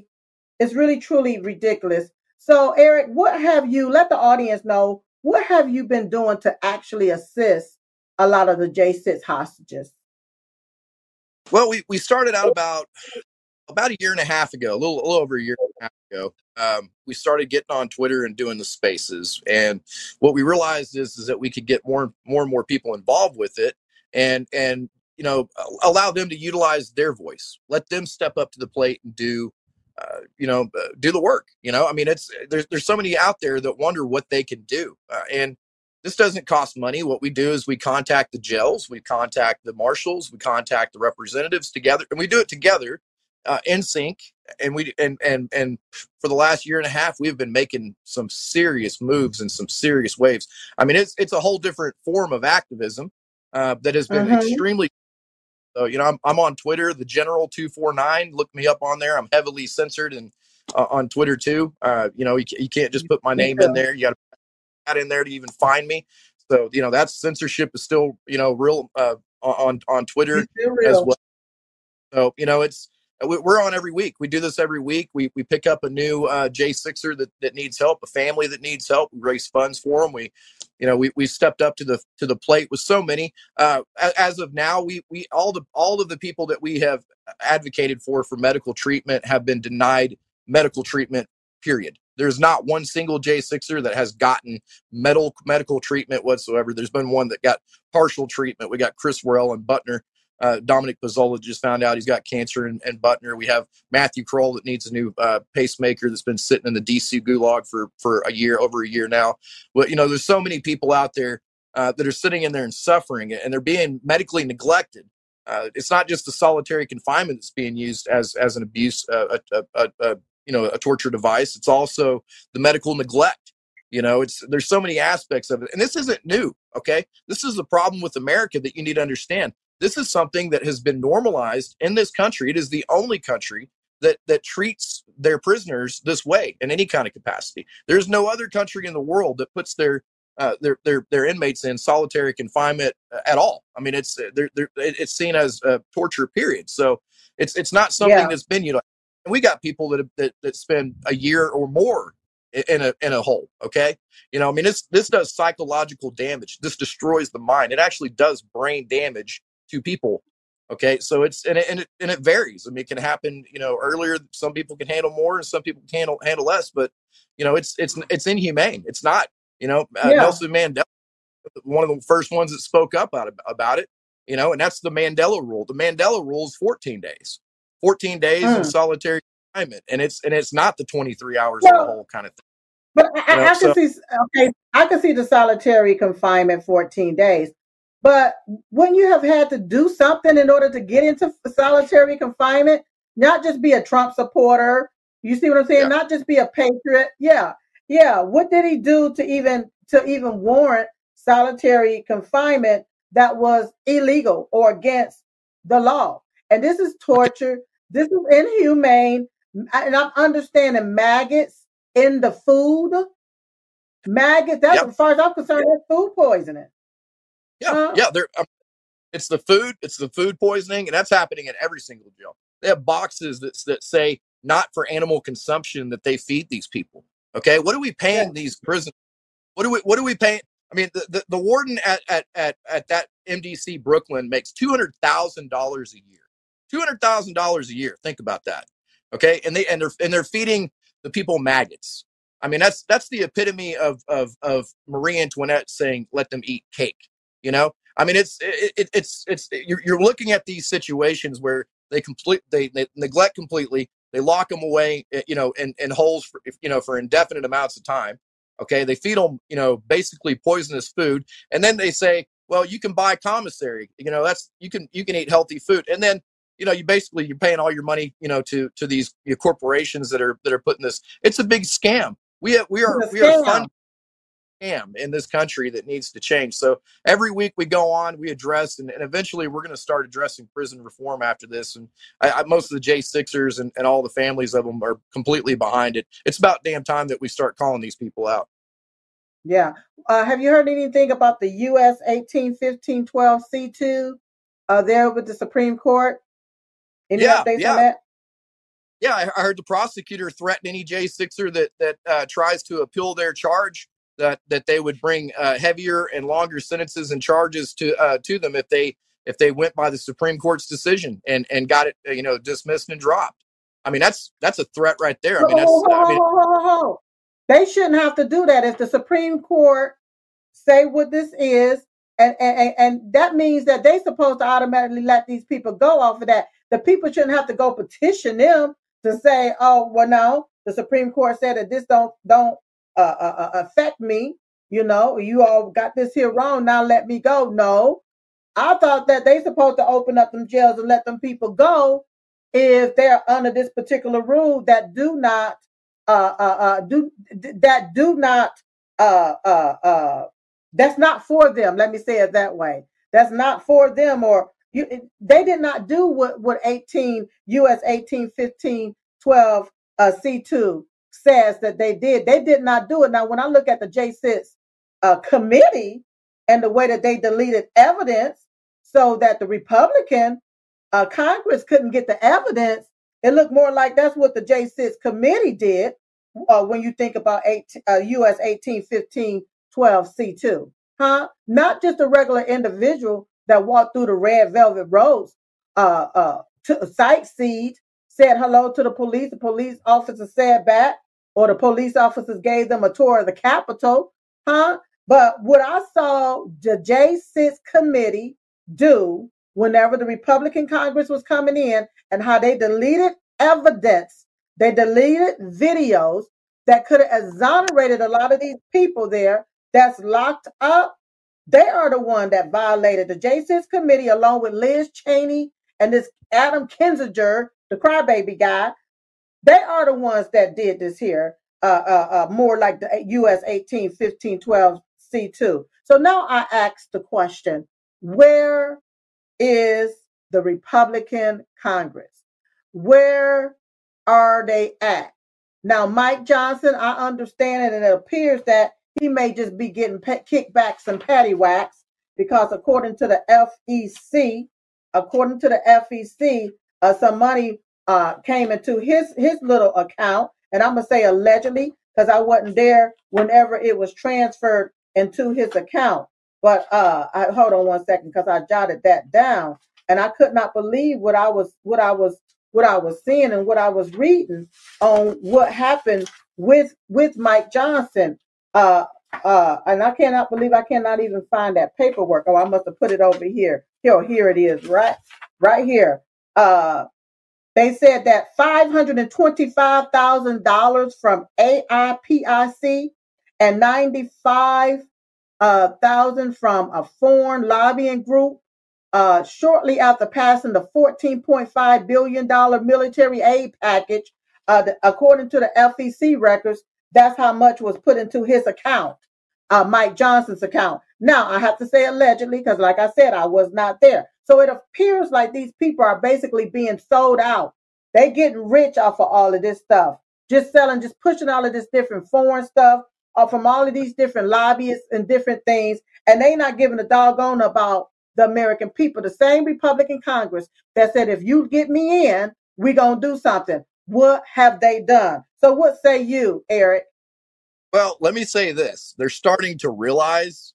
truly ridiculous. So Eric, what have you, let the audience know, what have you been doing to actually assist a lot of the J6 hostages? Well, we started out about a year and a half ago, a little over a year and a half ago. We started getting on Twitter and doing the spaces, and what we realized is that we could get more and more people involved with it, and allow them to utilize their voice, let them step up to the plate and do the work. I mean, there's so many out there that wonder what they can do, and this doesn't cost money. What we do is we contact the jails, we contact the marshals, we contact the representatives together, and we do it together in sync. And for the last year and a half, we've been making some serious moves and some serious waves. I mean, it's a whole different form of activism that has been extremely. So, I'm on Twitter, the General 249. Look me up on there. I'm heavily censored and on Twitter too. You can't just put my name in there. You got to put that in there to even find me. So, that censorship is still, real on Twitter as well. So, we're on every week. We do this every week. We pick up a new J6er that needs help, a family that needs help. We raise funds for them. We stepped up to the plate with so many. As of now, we all of the people that we have advocated for medical treatment have been denied medical treatment. Period. There's not one single J6er that has gotten medical treatment whatsoever. There's been one that got partial treatment. We got Chris Worrell and Butner. Dominic Pizzola just found out he's got cancer and Butner. We have Matthew Kroll that needs a new pacemaker that's been sitting in the DC gulag for over a year now. But, there's so many people out there that are sitting in there and suffering, and they're being medically neglected. It's not just the solitary confinement that's being used as an abuse, a torture device. It's also the medical neglect. There's so many aspects of it. And this isn't new, okay? This is the problem with America that you need to understand. This is something that has been normalized in this country. It is the only country that treats their prisoners this way in any kind of capacity. There's no other country in the world that puts their inmates in solitary confinement at all. I mean, it's seen as torture, period. So it's not something that's been, and we got people that spend a year or more in a hole. Okay. I mean, this does psychological damage. This destroys the mind. It actually does brain damage to people. Okay. So it varies. I mean, it can happen, earlier. Some people can handle more and some people can handle less, but it's inhumane. It's not, Nelson Mandela, one of the first ones that spoke up about it, and that's the Mandela rule. The Mandela rule is 14 days, in solitary confinement. And it's not the 23 hours in the hole kind of thing. But I can see the solitary confinement 14 days. But when you have had to do something in order to get into solitary confinement, not just be a Trump supporter, you see what I'm saying? Yeah. Not just be a patriot. Yeah. What did he do to even warrant solitary confinement that was illegal or against the law? And this is torture. This is inhumane. And I'm understanding maggots in the food. Maggots. That's as far as I'm concerned. That's food poisoning. It's the food poisoning, and that's happening in every single jail. They have boxes that say not for animal consumption that they feed these people. Okay, what are we paying these prisoners? What are we paying? I mean, the warden at that MDC Brooklyn makes $200,000 a year. $200,000 a year. Think about that. Okay, and they're feeding the people maggots. I mean, that's the epitome of Marie Antoinette saying, "Let them eat cake." You know, I mean, it's you're looking at these situations where they neglect completely. They lock them away, you know, in holes for, you know, for indefinite amounts of time. Okay, they feed them, you know, basically poisonous food, and then they say, "Well, you can buy commissary. You know, that's you can eat healthy food." And then, you know, you're paying all your money, you know, to these corporations that are putting this. It's a big scam. We are funding scam in this country that needs to change. So every week we go on, we address, and eventually we're going to start addressing prison reform after this. And most of the J6ers and all the families of them are completely behind it. It's about damn time that we start calling these people out. Yeah. Have you heard anything about the US 181512 C2 there with the Supreme Court? Any updates on that? Yeah, I heard the prosecutor threaten any J6er that tries to appeal their charge that they would bring heavier and longer sentences and charges to them if they went by the Supreme Court's decision and got it, you know, dismissed and dropped. I mean, that's a threat right there. I mean, they shouldn't have to do that. If the Supreme Court say what this is, and that means that they're supposed to automatically let these people go off of that. The people shouldn't have to go petition them to say, "Oh, well, no, the Supreme Court said that this don't affect me. You know, you all got this here wrong. Now let me go." No, I thought that they supposed to open up them jails and let them people go if they're under this particular rule that do not that's not for them. Let me say it that way. That's not for them, or they did not do what US 181512 C2 says that they did. They did not do it. Now, when I look at the J6 committee and the way that they deleted evidence so that the Republican Congress couldn't get the evidence, it looked more like that's what the J6 committee did when you think about US 181512 C2. Not just a regular individual that walked through the red velvet roads, sightseed, said hello to the police officer said back, or the police officers gave them a tour of the Capitol. But what I saw the J6 committee do whenever the Republican Congress was coming in, and how they deleted evidence, they deleted videos that could have exonerated a lot of these people there that's locked up. They are the one that violated the J6 committee, along with Liz Cheney and this Adam Kinzinger, the crybaby guy. They are the ones that did this here, more like the US 181512 C2. So now I ask the question, where is the Republican Congress? Where are they at? Now, Mike Johnson, I understand it, and it appears that he may just be getting kickbacks and paddywhacks, because according to the FEC, some money came into his little account, and I'm gonna say allegedly because I wasn't there whenever it was transferred into his account. But hold on one second, because I jotted that down, and I could not believe what I was seeing and what I was reading on what happened with Mike Johnson. And I cannot believe I cannot even find that paperwork. Oh, I must have put it over here. Here it is, right here. They said that $525,000 from AIPIC and $95,000 from a foreign lobbying group. Shortly after passing the $14.5 billion military aid package, according to the FEC records, that's how much was put into his account, Mike Johnson's account. Now, I have to say allegedly, because like I said, I was not there. So it appears like these people are basically being sold out. They getting rich off of all of this stuff, just pushing all of this different foreign stuff from all of these different lobbyists and different things, and they not giving a doggone about the American people. The same Republican Congress that said, if you get me in, we gonna do something. What have they done? So what say you, Eric? Well, let me say this. They're starting to realize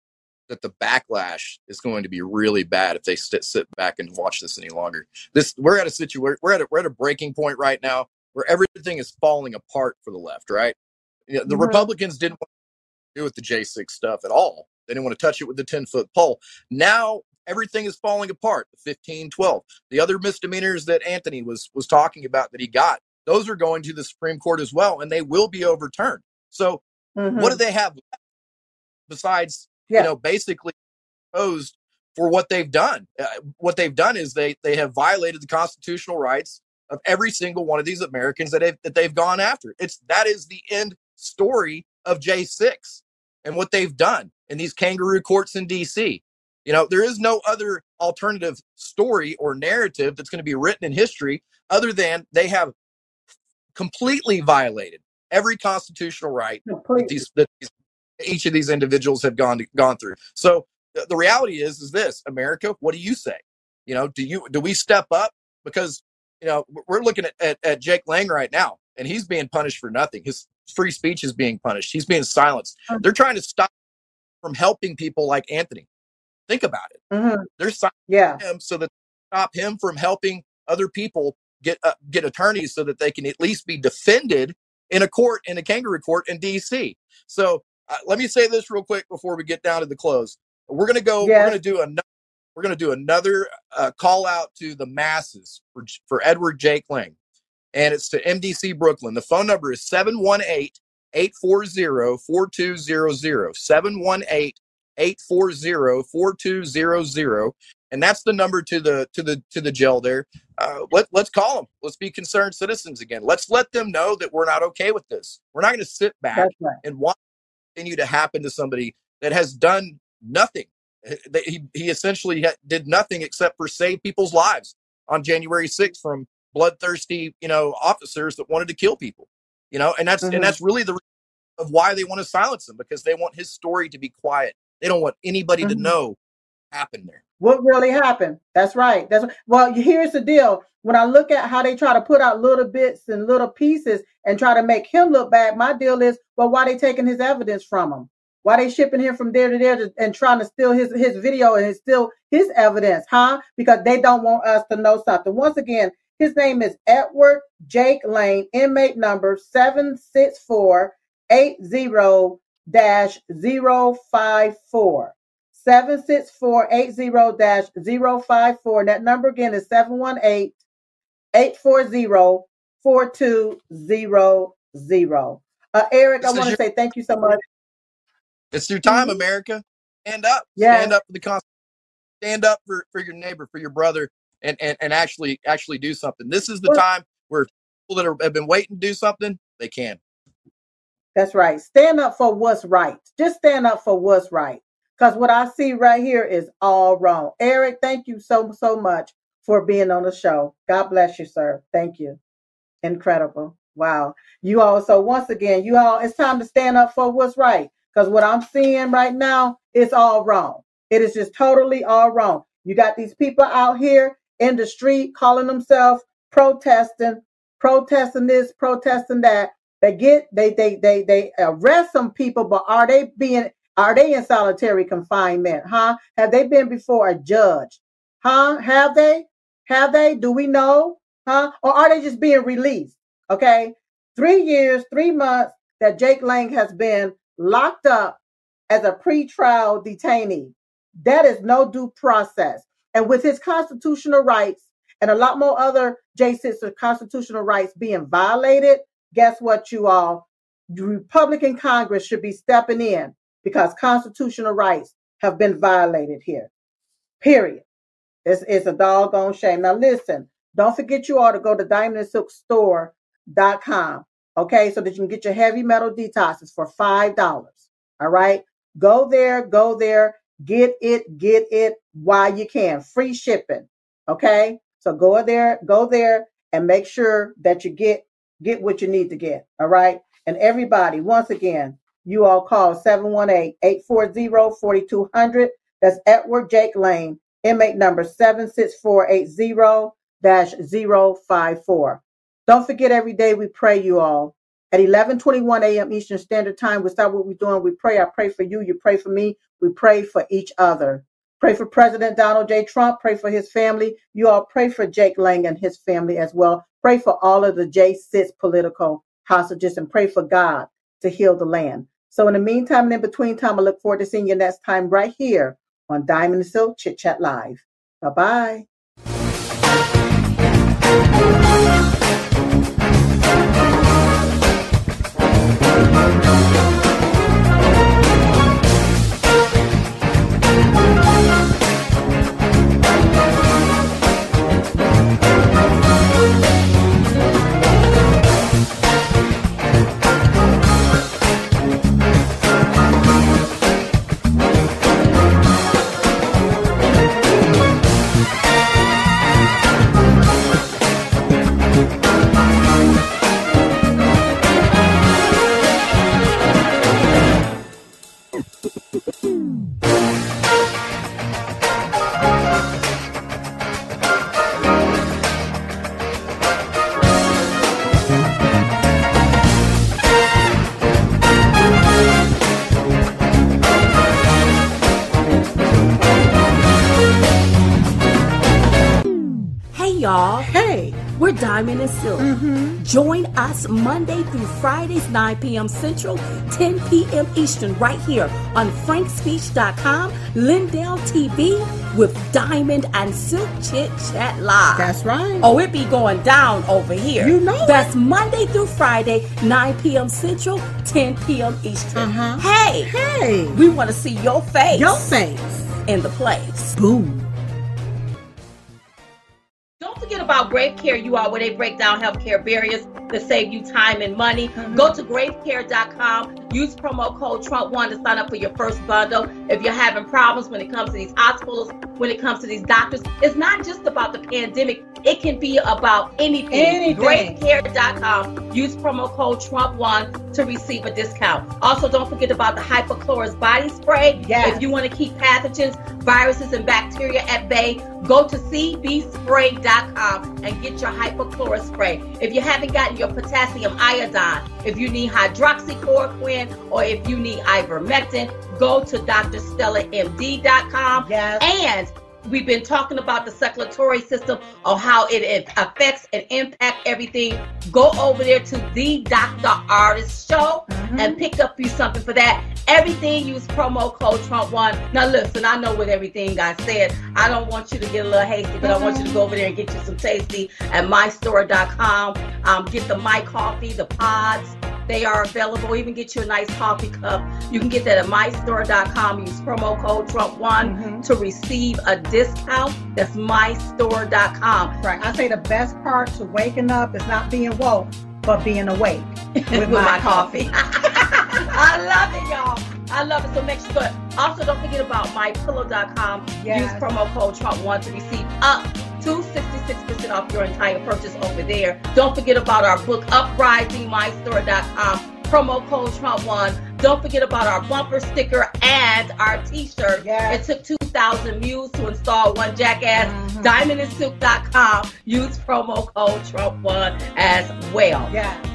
that the backlash is going to be really bad if they sit back and watch this any longer. We're at a situation, we're at a breaking point right now where everything is falling apart for the left, right? The Republicans didn't want to do with the J6 stuff at all. They didn't want to touch it with the 10-foot pole. Now everything is falling apart. The 15-12, the other misdemeanors that Anthony was talking about that he got, those are going to the Supreme Court as well, and they will be overturned. So what do they have besides, basically opposed for what they've done? What they've done is they have violated the constitutional rights of every single one of these Americans that they've gone after. That is the end story of J6 and what they've done in these kangaroo courts in DC. There is no other alternative story or narrative that's going to be written in history other than they have completely violated every constitutional right that each of these individuals have gone through. So the reality is this, America, what do you say? Do we step up? Because, we're looking at Jake Lang right now, and he's being punished for nothing. His free speech is being punished. He's being silenced. They're trying to stop from helping people like Anthony. Think about it. They're silencing him so that they stop him from helping other people get attorneys so that they can at least be defended in a kangaroo court in DC. So let me say this real quick before we get down to the close. We're going to go. We're going to do another call out to the masses for Edward Jake Lang, and it's to MDC Brooklyn. The phone number is 718-840-4200. 718-840-4200, and that's the number to the jail there. Let's call them. Let's be concerned citizens again. Let's let them know that we're not okay with this. We're not going to sit back and watch it continue to happen to somebody that has done nothing. He essentially did nothing except for save people's lives on January 6th from bloodthirsty, officers that wanted to kill people, and that's really the reason of why they want to silence him, because they want his story to be quiet. They don't want anybody to know what happened there. What really happened? That's right. Well, here's the deal. When I look at how they try to put out little bits and little pieces and try to make him look bad, my deal is, well, why they taking his evidence from him? Why they shipping him from there to there and trying to steal his video and steal his evidence, huh? Because they don't want us to know something. Once again, his name is Edward Jake Lang, inmate number 76480-054. 76480-054. That number again is 718-840-4200. Eric, I want to say thank you so much. It's your time, America. Stand up. Yeah. Stand up for the Constitution. Stand up for your neighbor, for your brother, and actually do something. This is the time where people that have been waiting to do something, they can. That's right. Stand up for what's right. Just stand up for what's right. Because what I see right here is all wrong. Eric, thank you so much for being on the show. God bless you, sir. Thank you. Incredible. Wow. You all, so once again, it's time to stand up for what's right. Because what I'm seeing right now is all wrong. It is just totally all wrong. You got these people out here in the street calling themselves protesting this, protesting that. They arrest some people, but are they in solitary confinement? Huh? Have they been before a judge? Huh? Have they? Do we know? Huh? Or are they just being released? Okay. 3 years, 3 months that Jake Lang has been locked up as a pretrial detainee. That is no due process. And with his constitutional rights and a lot more other J6 constitutional rights being violated, guess what, you all? The Republican Congress should be stepping in because constitutional rights have been violated here. Period. It's a doggone shame. Now listen, don't forget you all to go to diamondandsilkstore.com. Okay, so that you can get your heavy metal detoxes for $5. All right, go there, get it while you can. Free shipping. Okay, so go there, and make sure that you get what you need to get. All right, and everybody, once again, you all call 718-840-4200. That's Edward Jake Lang, inmate number 76480-054. Don't forget, every day we pray, you all, At 11:21 a.m. Eastern Standard Time, we start what we're doing. We pray. I pray for you. You pray for me. We pray for each other. Pray for President Donald J. Trump. Pray for his family. You all pray for Jake Lang and his family as well. Pray for all of the J6 political hostages and pray for God to heal the land. So in the meantime and in between time, I look forward to seeing you next time right here on Diamond and Silk Chit Chat Live. Bye-bye. Y'all. Hey, we're Diamond and Silk. Join us Monday through Fridays, 9 p.m. Central, 10 p.m. Eastern, right here on frankspeech.com, Lindell TV with Diamond and Silk Chit Chat Live. That's right. Oh, it be going down over here. You know that's Monday through Friday, 9 p.m. Central, 10 p.m. Eastern. Hey, we want to see your face. In the place. Boom. Don't forget about Grave Care, you all, where they break down healthcare barriers to save you time and money. Go to gravecare.com. Use promo code Trump1 to sign up for your first bundle. If you're having problems when it comes to these hospitals, when it comes to these doctors, it's not just about the pandemic. It can be about anything. Gravecare.com. Use promo code Trump1 to receive a discount. Also, don't forget about the Hypochlorous body spray. If you want to keep pathogens, viruses, and bacteria at bay, go to cbspray.com and get your Hypochlorous spray. If you haven't gotten your potassium iodine, if you need hydroxychloroquine, or if you need ivermectin, go to drstellamd.com. And we've been talking about the circulatory system, or how it affects and impacts everything. Go over there to the Dr. Artist Show and pick up you something for that. Everything, use promo code Trump1. Now listen, I know what everything I said. I don't want you to get a little hasty, but I want you to go over there and get you some tasty at mystore.com. Get the My Coffee, the pods. They are available. Even get you a nice coffee cup. You can get that at mystore.com. Use promo code Trump1 to receive a discount. That's mystore.com. Right. I say the best part to waking up is not being woke, but being awake with my coffee. I love it, y'all. I love it. So make sure. Also, don't forget about mypillow.com. Use promo code Trump1 to receive up to 66% off your entire purchase over there. Don't forget about our book, Uprising, mystore.com. Promo code Trump1. Don't forget about our bumper sticker and our t-shirt. It took 2,000 mules to install one jackass. Diamondandsilk.com. Use promo code Trump1 as well.